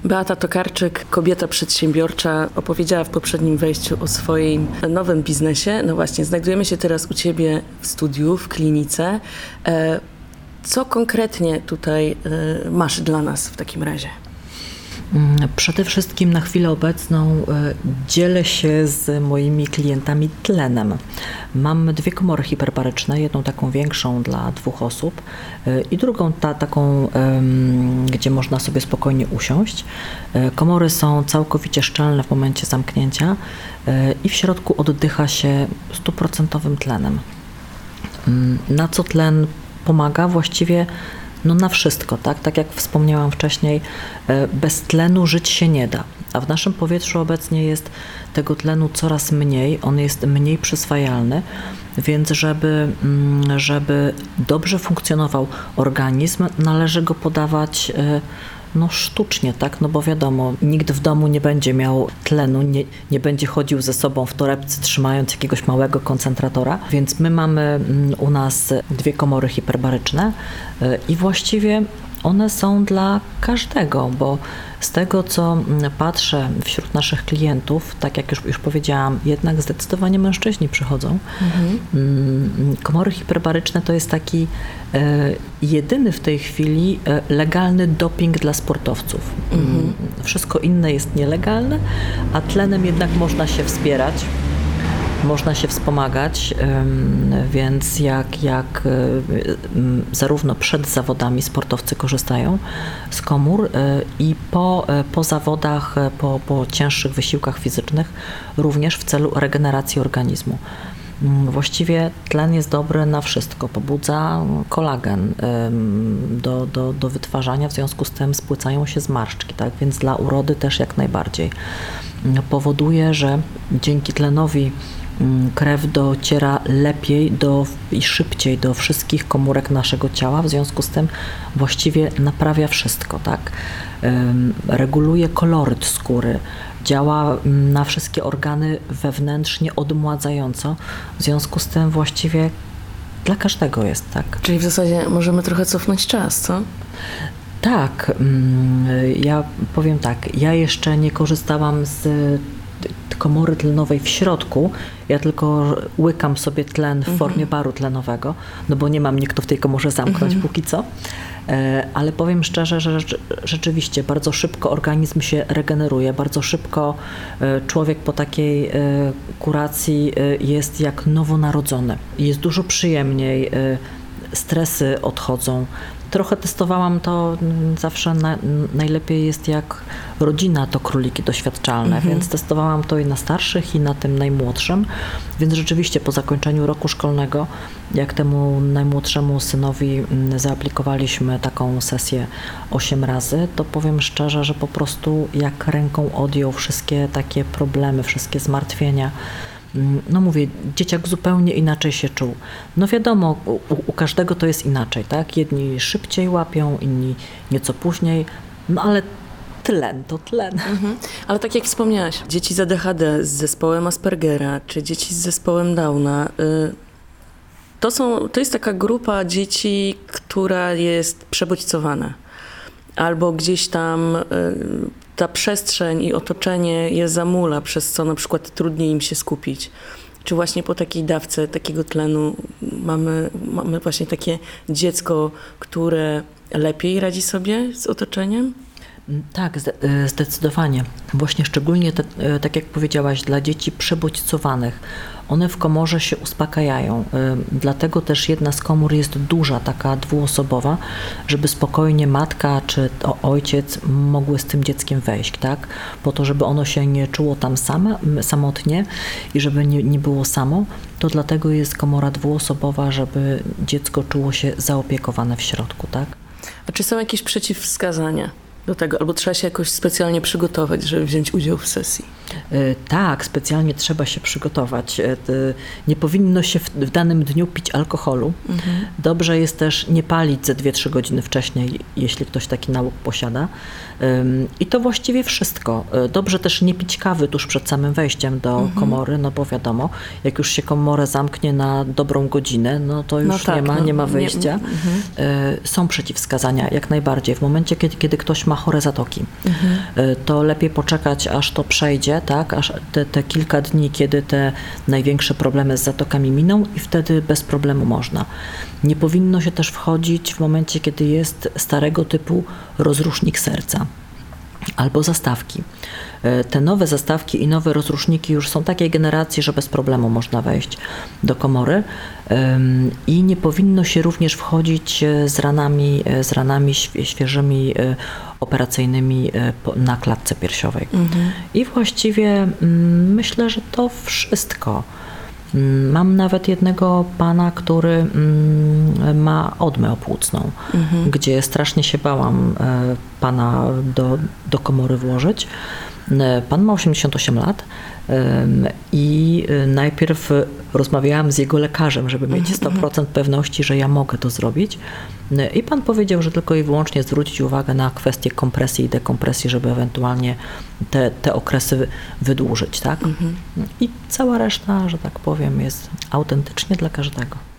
Beata Tokarczyk, kobieta przedsiębiorcza, opowiedziała w poprzednim wejściu o swoim nowym biznesie. No właśnie, znajdujemy się teraz u Ciebie w studiu, w klinice. Co konkretnie tutaj masz dla nas w takim razie? Przede wszystkim na chwilę obecną dzielę się z moimi klientami tlenem. Mam 2 komory hiperbaryczne, jedną taką większą dla 2 osób i drugą taką, gdzie można sobie spokojnie usiąść. Komory są całkowicie szczelne w momencie zamknięcia i w środku oddycha się 100% tlenem. Na co tlen pomaga? Właściwie na wszystko, tak? Tak jak wspomniałam wcześniej, bez tlenu żyć się nie da, a w naszym powietrzu obecnie jest tego tlenu coraz mniej, on jest mniej przyswajalny, więc żeby dobrze funkcjonował organizm, należy go podawać sztucznie, tak? No bo wiadomo, nikt w domu nie będzie miał tlenu, nie będzie chodził ze sobą w torebce trzymając jakiegoś małego koncentratora, więc my mamy u nas 2 komory hiperbaryczne i właściwie one są dla każdego, bo z tego, co patrzę wśród naszych klientów, tak jak już powiedziałam, jednak zdecydowanie mężczyźni przychodzą. Komory hiperbaryczne to jest taki jedyny w tej chwili legalny doping dla sportowców. Wszystko inne jest nielegalne, a tlenem jednak można się wspierać. Można się wspomagać, więc jak zarówno przed zawodami sportowcy korzystają z komór i po zawodach, po cięższych wysiłkach fizycznych, również w celu regeneracji organizmu. Właściwie tlen jest dobry na wszystko, pobudza kolagen do wytwarzania, w związku z tym spłycają się zmarszczki, tak? Więc dla urody też jak najbardziej. Powoduje, że dzięki tlenowi krew dociera lepiej i szybciej do wszystkich komórek naszego ciała, w związku z tym właściwie naprawia wszystko, tak? Reguluje koloryt skóry, działa na wszystkie organy wewnętrznie odmładzająco, w związku z tym właściwie dla każdego jest, tak? Czyli w zasadzie możemy trochę cofnąć czas, co? Tak, ja powiem tak, ja jeszcze nie korzystałam z komory tlenowej w środku, ja tylko łykam sobie tlen w formie baru tlenowego, no bo nie mam mnie kto w tej komorze zamknąć póki co, ale powiem szczerze, że rzeczywiście bardzo szybko organizm się regeneruje, bardzo szybko człowiek po takiej kuracji jest jak nowonarodzony. Jest dużo przyjemniej, stresy odchodzą. Trochę testowałam to, zawsze najlepiej jest jak rodzina to króliki doświadczalne, więc testowałam to i na starszych, i na tym najmłodszym, więc rzeczywiście po zakończeniu roku szkolnego, jak temu najmłodszemu synowi zaaplikowaliśmy taką sesję 8 razy, to powiem szczerze, że po prostu jak ręką odjął wszystkie takie problemy, wszystkie zmartwienia. No mówię, dzieciak zupełnie inaczej się czuł. No wiadomo, u każdego to jest inaczej, tak? Jedni szybciej łapią, inni nieco później, no ale tlen to tlen. Ale tak jak wspomniałaś, dzieci z ADHD, z zespołem Aspergera, czy dzieci z zespołem Downa, to jest taka grupa dzieci, która jest przebodźcowana. Albo gdzieś tam ta przestrzeń i otoczenie je zamula, przez co na przykład trudniej im się skupić. Czy właśnie po takiej dawce takiego tlenu mamy właśnie takie dziecko, które lepiej radzi sobie z otoczeniem? Tak, zdecydowanie. Właśnie szczególnie, tak jak powiedziałaś, dla dzieci przebodźcowanych. One w komorze się uspokajają. Dlatego też jedna z komór jest duża, taka dwuosobowa, żeby spokojnie matka czy ojciec mogły z tym dzieckiem wejść, tak? Po to, żeby ono się nie czuło tam samotnie i żeby nie było samo, to dlatego jest komora dwuosobowa, żeby dziecko czuło się zaopiekowane w środku, tak? A czy są jakieś przeciwwskazania do tego, albo trzeba się jakoś specjalnie przygotować, żeby wziąć udział w sesji? Tak, specjalnie trzeba się przygotować. Nie powinno się w danym dniu pić alkoholu. Dobrze jest też nie palić ze 2-3 godziny wcześniej, jeśli ktoś taki nauk posiada. I to właściwie wszystko. Dobrze też nie pić kawy tuż przed samym wejściem do komory, no bo wiadomo, jak już się komorę zamknie na dobrą godzinę, no to już nie ma wyjścia. Są przeciwwskazania, jak najbardziej. W momencie, kiedy ktoś ma ma chore zatoki. To lepiej poczekać, aż to przejdzie, tak? Aż te kilka dni, kiedy te największe problemy z zatokami miną i wtedy bez problemu można. Nie powinno się też wchodzić w momencie, kiedy jest starego typu rozrusznik serca albo zastawki. Te nowe zastawki i nowe rozruszniki już są takiej generacji, że bez problemu można wejść do komory i nie powinno się również wchodzić z ranami świeżymi, operacyjnymi na klatce piersiowej. I właściwie myślę, że to wszystko. Mam nawet jednego pana, który ma odmę opłucną, gdzie strasznie się bałam pana do komory włożyć. Pan ma 88 lat i najpierw rozmawiałam z jego lekarzem, żeby mieć 100% pewności, że ja mogę to zrobić. I pan powiedział, że tylko i wyłącznie zwrócić uwagę na kwestie kompresji i dekompresji, żeby ewentualnie te okresy wydłużyć, tak? I cała reszta, że tak powiem, jest autentycznie dla każdego.